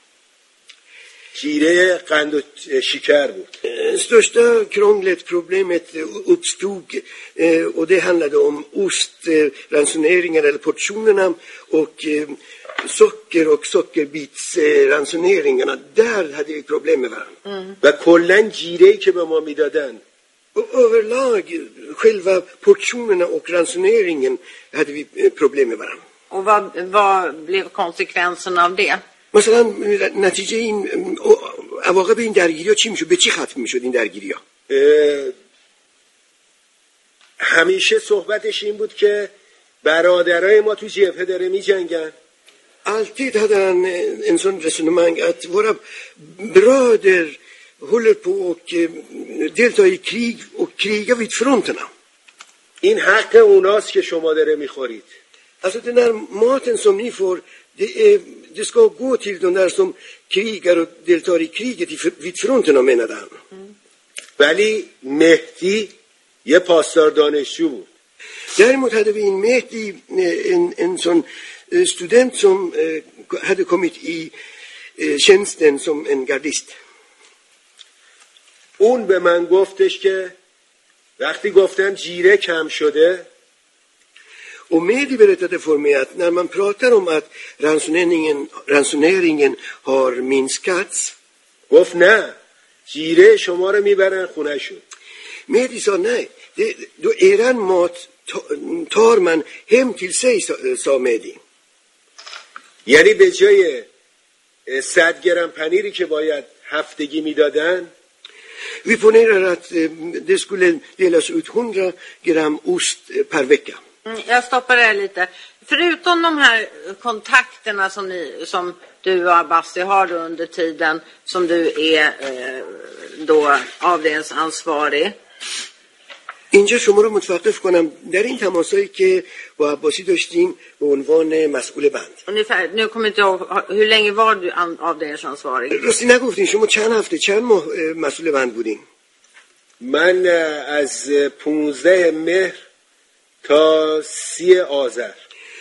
جیره قند و شکر بود. Största krånglet, problemet uppstod och det handlade om ostransoneringen eller portionerna och socker och sockerbitsransoneringarna. Där hade vi problem med varandra. و کلن جیره‌ای که به ما میدادن överlag själva portionerna och ransoneringen hade vi problem med varandra. Och vad blev konsekvenserna av det? مثلا نتیجه این عواقب این درگیری‌ها چی میشد؟ به چی ختم میشد این درگیری‌ها؟ همیشه صحبتش این بود که برادرای ما تو جبهه داره میجنگن. Alltid hade han en sån resonemang att våra bröder håller på och delta i krig och kriga vid fronterna. این حق اوناست که شما داره میخورید. Alltså den här maten som ni får, det ska gå till de där som krigar och deltar i kriget vid fronten av menar han. ولی مهدی یه پاسدار دانشجو بود. Däremot hade vi en Mehdi, en sån student som hade kommit i tjänsten som en gardist. اون به من گفتش که وقتی گفتم جیره کم شده، Och Mehdi berättade för mig att när man pratar om att ransoneringen har minskats, گفت نه جیره شما رو میبرن خونه شد. Mehdi sa nej, då eran mat tar man hem till sig, sa Mehdi. یعنی به جای 100 گرم پنیری که باید هفتگی میدادن، Vi ponerar att det skulle delas ut 100 gram ost per vecka. Jag stoppar det lite. Förutom de här kontakterna som du och Abbasi har under tiden som du är då avdelningsansvarig. اینجا شما رو متوقف کنم در این تماسایی که با عباسی داشتیم به عنوان مسئول بند. Ungefär, nu kommer inte jag ihåg, hur länge var du avdelningsansvarig? راستی نگفتین شما چند هفته چند ماه مسئول بند بودین؟ من از 15 مهر تا 30 آذر.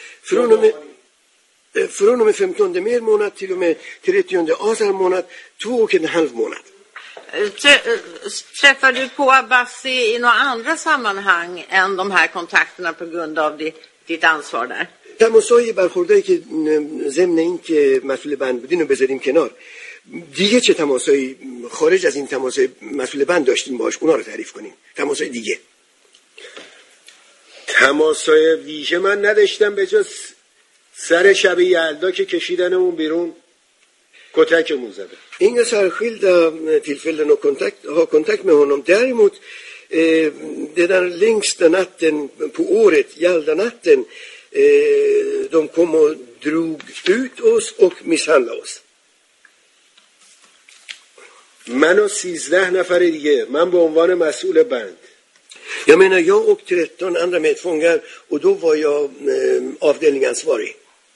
Från och med 15 mer månad till och med 30 azar månad, 2,5 månad. Träffar du på Abbasi i några andra sammanhang än de här kontakterna på grund av ditt ansvar där? تماسای برخوردایی که ضمن این که مسئول بند بودین رو بذاریم کنار، دیگه چه تماسایی خارج از این تماسای مسئول بند داشتیم باش، اونا رو تعریف کنیم. تماسای دیگه، تماسای ویژه من نداشتم به جز سر شب یلدا که کشیدنمون بیرون کتکمون زده. Inga särskilda tillfällen att ha kontakt med honom. Däremot den där längsta natten på året, Jalda-natten, de kom och drog ut oss och misshandlade oss. من و 13 نفر دیگه، من به عنوان مسئول بند. Jag menar jag och 13 andra medfångar, och då var jag avdelningsansvarig.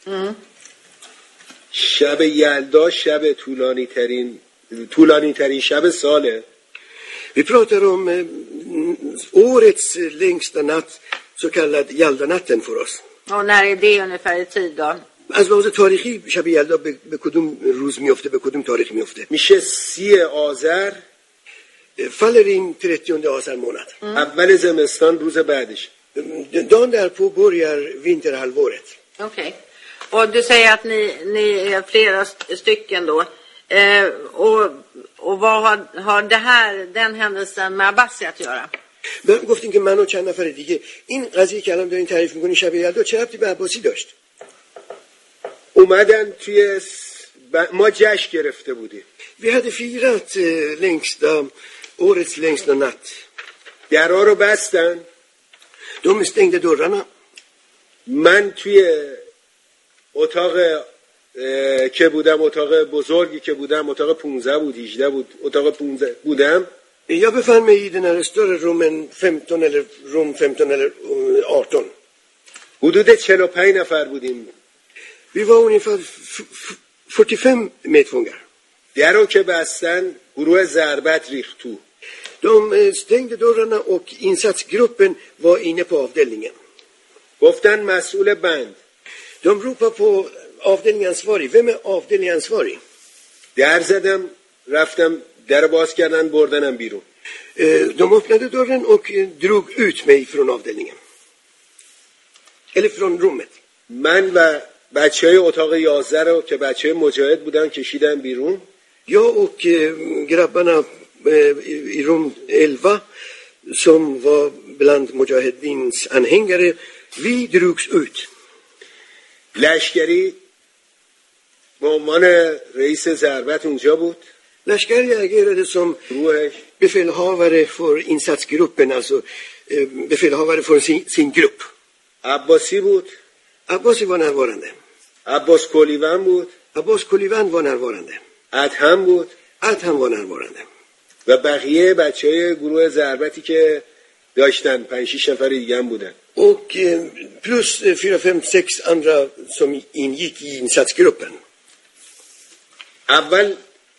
شب یلدا شب طولانی ترین شب ساله. Vi pratar om årets längsta natt, så kallad Jalda-natten för oss. Och när är det ungefär i tid då? از لحاظ تاریخی شب یلدا به کدوم روز میفته، به کدوم تاریخ میفته؟ میشه 30 آذر. faller in 30 azar månad. اول زمستان روز بعدش. Dagen därpå börjar vinterhalvåret. Okej. Och du säger att ni är flera stycken då. Och vad har den händelsen med Abbasi att göra? گفتین که من و چند نفر دیگه، این قضیه که الان دارین تعریف میکنین شب یلدا چه ربطی به عباسی داشت؟ اومدن توی ما جشن گرفته بودیم. Vi hade firat årets längsta natt. درها رو بستن. De stängde dörrarna. من توی اتاق که بودم، اتاق بزرگی که بودم، اتاق 15 بود 18 بود، اتاق 15 بودم. Jag befann mig i den här större rummen 15 eller rum 15 eller 18. حدود 45 نفر بودیم. Vi var ungefär 45 medfångar. درو که بستن گروه ضربت ریخت تو. De stängde dörrarna och insatsgruppen var inne på avdelningen. گفتن مسئول بند. De ropade på avdelningsansvarig. Vem är avdelningsansvarig? در زدم، رفتم در باز کردن، بردنم بیرون. De öppnade dörren och drog ut mig från avdelningen. Eller från rummet. من و بچهای اتاق 11 رو که بچهای مجاهد بودن کشیدن بیرون. Jag och grabbarna i rum 11 som var bland Mujahedins anhängare, vi drogs ut. لشکری به عنوان رئیس ضربت اونجا بود. Lashkari agerade som befälhavare för insatsgruppen, alltså befälhavare för sin grupp. عباسی بود. Abbasi var närvarande. عباس کلیوان بود. Abbas Kolivan var närvarande. ادهم بود. Adham var närvarande. و بقیه بچهای گروه ضربتی که داشتن، 5-6 نفر دیگه هم بودن. Och plus 4-5-6 andra som ingick i insatsgruppen. اول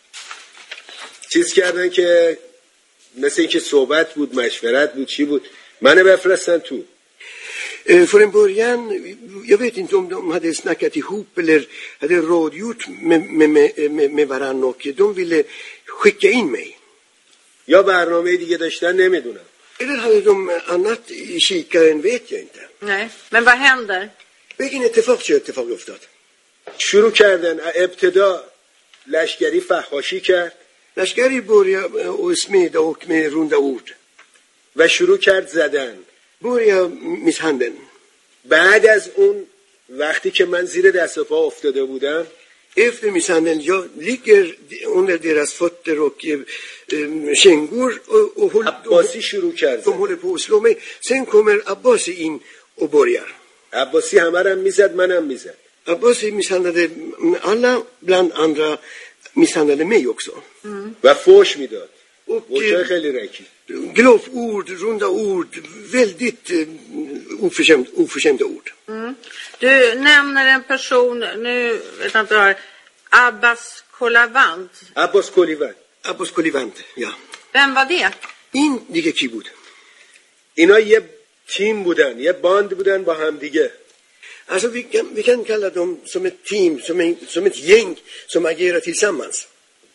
چیز کردن که مثل اینکه صحبت بود، مشورت بود، چی بود، منو بفرستن تو. För en början, jag vet inte om de hade snackat ihop eller hade rådgjort med varann och de ville skicka in mig. یا برنامه دیگه داشتن نمیدونم. Eller hade de annat i kikaren vet jag inte. Nej, men vad händer? Vilken اتفاق افتاد. شروع کردن ابتدا لشکری فحاشی کرد. لشکری började och smida och med runda ord. و شروع کرد زدن. Började misshandeln. بعد از اون وقتی که من زیر دست و پا افتاده بودم، Efter misshandeln, jag ligger under deras fötter och kängor och عباسی شروع کرد. de håller på att slå mig. Sen kommer Abbasi in och börjar. عباسی همه رو میزد، منم میزد. Abbasi misshandlade alla, bland andra misshandlade mig också. و فوش میداد. Och فوشای خیلی رکی. gloford, runda ord, väldigt oförskämda ord. Du nämner en person, nu vet jag inte vad, Abbas Kolavant. عباس کلیوان. Abbas Kolivant, ja. Vem var det? این دیگه کی بود؟ اینا یه تیم بودن، یه باند بودن با هم دیگه. Alltså vi kan kalla dem som ett team, som ett gäng som agerar tillsammans.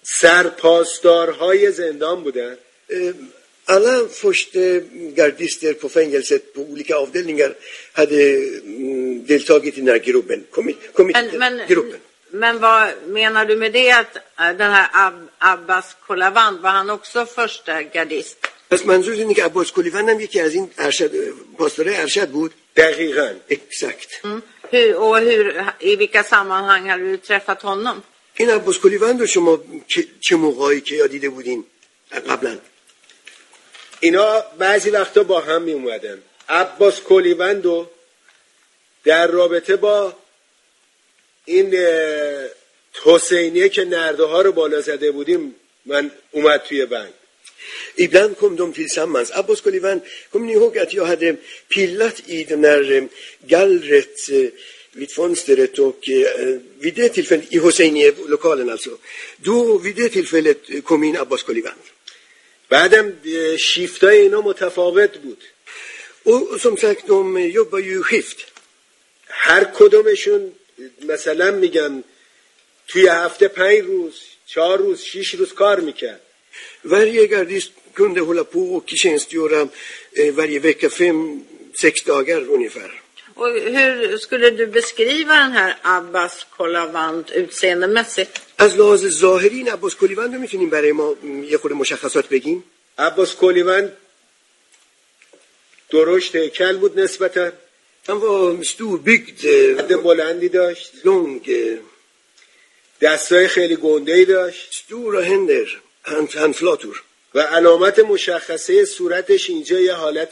سرپاسدارهای زندان بودن. Alla första gardister på fängelset på olika avdelningar hade deltagit i den här gruppen. Gruppen. Men vad menar du med det, att den här Abbas Kolavant, var han också första gardist? پس منظور اینه که عباس کلیوان هم یکی از این پاسدارای ارشد بود؟ دقیقاً. Exakt. I vilka sammanhang hade du träffat honom? این عباس کلیوان رو شما چه موقعی که دیده بودین قبلا؟ اینا بعضی وقتا با هم می اومدن. عباس کلیوان رو در رابطه با این حسینیه که نرده ها رو بالا زده بودیم من اومد توی بند. Ibland kom de tillsammans. Abbas Kolivan, kommer ni ihåg att jag hade pillat i den här gallret vid fönstret och vid det tillfället, i Hoseinie-lokalen alltså, då vid det tillfället kom in Abbas Kolivan. بعدم شیفتای اینا متفاوت بود. Och som sagt, de jobbar ju skift. هر کدومشون مثلا میگن توی هفته 5 روز 4 روز 6 روز کار میکرد. Varje gardist kunde hålla på och tjänstgöra varje vecka 5-6 dagar ungefär. Och hur skulle du beskriva den här Abbas Kolavant utseendemässigt? از لحاظ ظاهری عباس کلیوان رو میتونیم برای ما یه خورده مشخصات بگیم؟ عباس کلیوان درشت هیکل بود نسبتا. Han var storbyggd, قد بلندی داشت. lång, دستای خیلی گنده‌ای داشت. stora händer, handflator. و علامت مشخصه صورتش اینجا یه حالت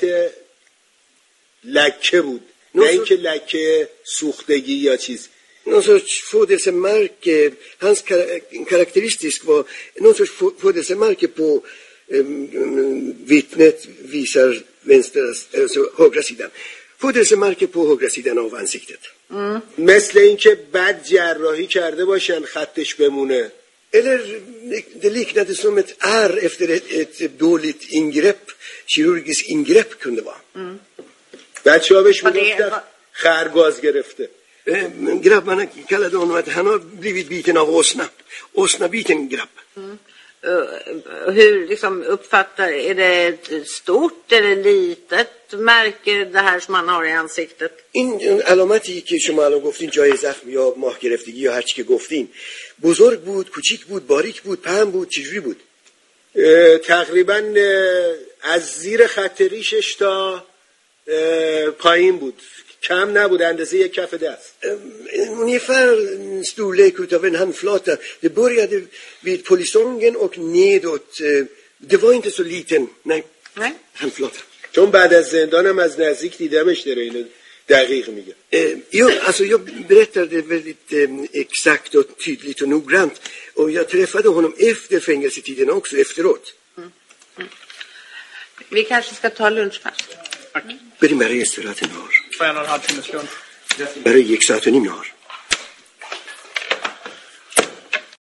لکه بود. نه اینکه لکه سوختگی یا چیز. Någon sorts födelsemärke, hans karaktäristisk var någon sorts födelsemärke på vittnet visar alltså högra sidan. Födelsemärke på högra sidan av ansiktet. مثل اینکه بد جراحی کرده باشن خطش بمونه. Eller det liknade som ett ärr efter ett dåligt ingrepp, kirurgiskt ingrepp kunde vara. بچه‌ها بهش میگفتن خرگاز گرفته. Grabbarna kallade honom att han har blivit biten av åsna. Åsnabiten grabb. Hur liksom uppfattar, är det ett stort eller litet märke det här som man har i ansiktet? این علامتی که شما الان گفتین جای زخم یا ماه گرفتگی یا هر چی که گفتین بزرگ بود، کوچیک بود، باریک بود، پهن بود، چجوری بود؟ تقریبا از زیر خط ریشش تا پایین بود. کم نبود، اندازه یک کف دست. Ungefär storlek utav en handflata. Det började vid polisongen och nedåt. Det var inte så liten, nej. Handflata. چون بعد از زندانم از نزدیک دیدمش داره اینو دقیق میگه. Jag berättade väldigt exakt och tydligt och noggrant. Och jag träffade honom efter fängelsetiden också, efteråt. Vi kanske ska ta lunchpass. Tack. بریم برای استراحت نهار. Får jag 1,5 timmes lunch? برای 1 ساعت و نیم نهار.